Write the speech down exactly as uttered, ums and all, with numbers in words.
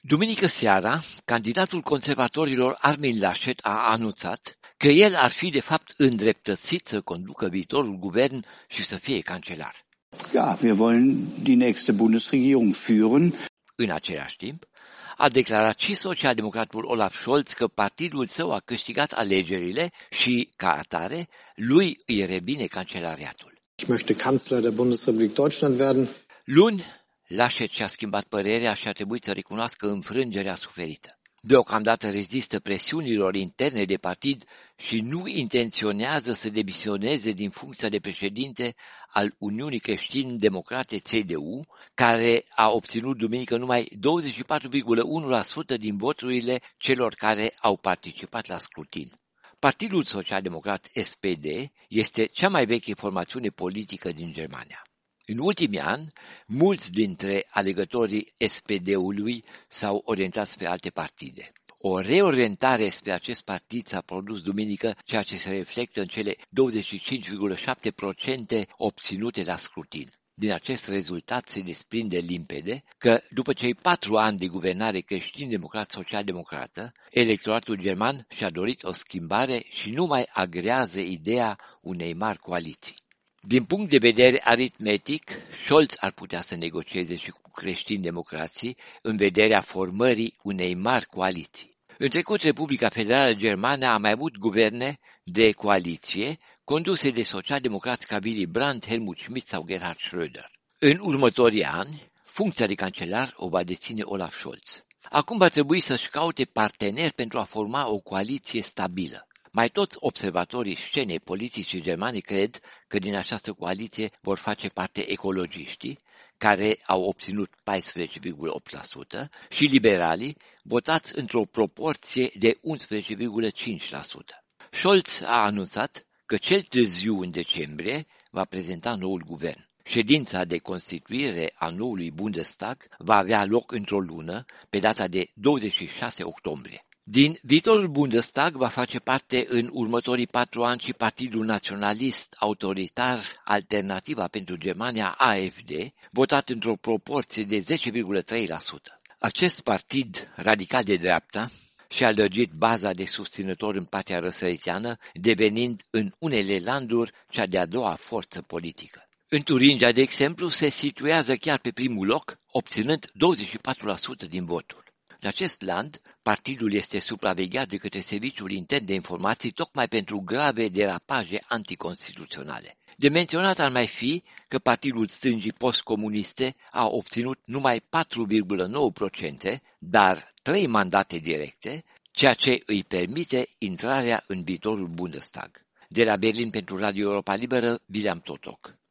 Duminică seara, candidatul conservatorilor Armin Laschet a anunțat că el ar fi de fapt îndreptățit să conducă viitorul guvern și să fie cancelar. Ja, wir wollen die nächste Bundesregierung führen. În același timp, a declarat și socialdemocratul Olaf Scholz că partidul său a câștigat alegerile și, ca atare, lui îi revine cancelariatul. Ich möchte Kanzler der Bundesrepublik Deutschland werden. Luni, Laschet și-a schimbat părerea și a trebuit să recunoască înfrângerea suferită. Deocamdată rezistă presiunilor interne de partid și nu intenționează să demisioneze din funcția de președinte al Uniunii Creștin-Democrate C D U, care a obținut duminică numai douăzeci și patru virgulă unu la sută din voturile celor care au participat la scrutin. Partidul Social-Democrat S P D este cea mai veche formațiune politică din Germania. În ultimii ani, mulți dintre alegătorii S P D-ului s-au orientat spre alte partide. O reorientare spre acest partid s-a produs duminică, ceea ce se reflectă în cele douăzeci și cinci virgulă șapte la sută obținute la scrutin. Din acest rezultat se desprinde limpede că, după cei patru ani de guvernare creștin-democrat-social-democrată, electoratul german și-a dorit o schimbare și nu mai agrează ideea unei mari coaliții. Din punct de vedere aritmetic, Scholz ar putea să negocieze și cu creștini-democrații în vederea formării unei mari coaliții. În trecut, Republica Federală Germană a mai avut guverne de coaliție conduse de social-democrați ca Willy Brandt, Helmut Schmidt sau Gerhard Schröder. În următorii ani, funcția de cancelar o va deține Olaf Scholz. Acum va trebui să-și caute parteneri pentru a forma o coaliție stabilă. Mai toți observatorii scenei politice germane cred că din această coaliție vor face parte ecologiștii, care au obținut paisprezece virgulă opt la sută, și liberalii, votați într-o proporție de unsprezece virgulă cinci la sută. Scholz a anunțat că cel târziu în decembrie va prezenta noul guvern. Ședința de constituire a noului Bundestag va avea loc într-o lună, pe data de douăzeci și șase octombrie. Din viitorul Bundestag va face parte în următorii patru ani și Partidul Naționalist Autoritar Alternativa pentru Germania A F D, votat într-o proporție de zece virgulă trei la sută. Acest partid radical de dreapta și-a lărgit baza de susținători în partea răsăriteană, devenind în unele landuri cea de-a doua forță politică. În Turingia, de exemplu, se situează chiar pe primul loc, obținând douăzeci și patru la sută din voturi. În acest land, partidul este supravegheat de către Serviciul Intern de Informații tocmai pentru grave derapaje anticonstituționale. De menționat ar mai fi că partidul stângii postcomuniste a obținut numai patru virgulă nouă la sută, dar trei mandate directe, ceea ce îi permite intrarea în viitorul Bundestag. De la Berlin pentru Radio Europa Liberă, William Totoc.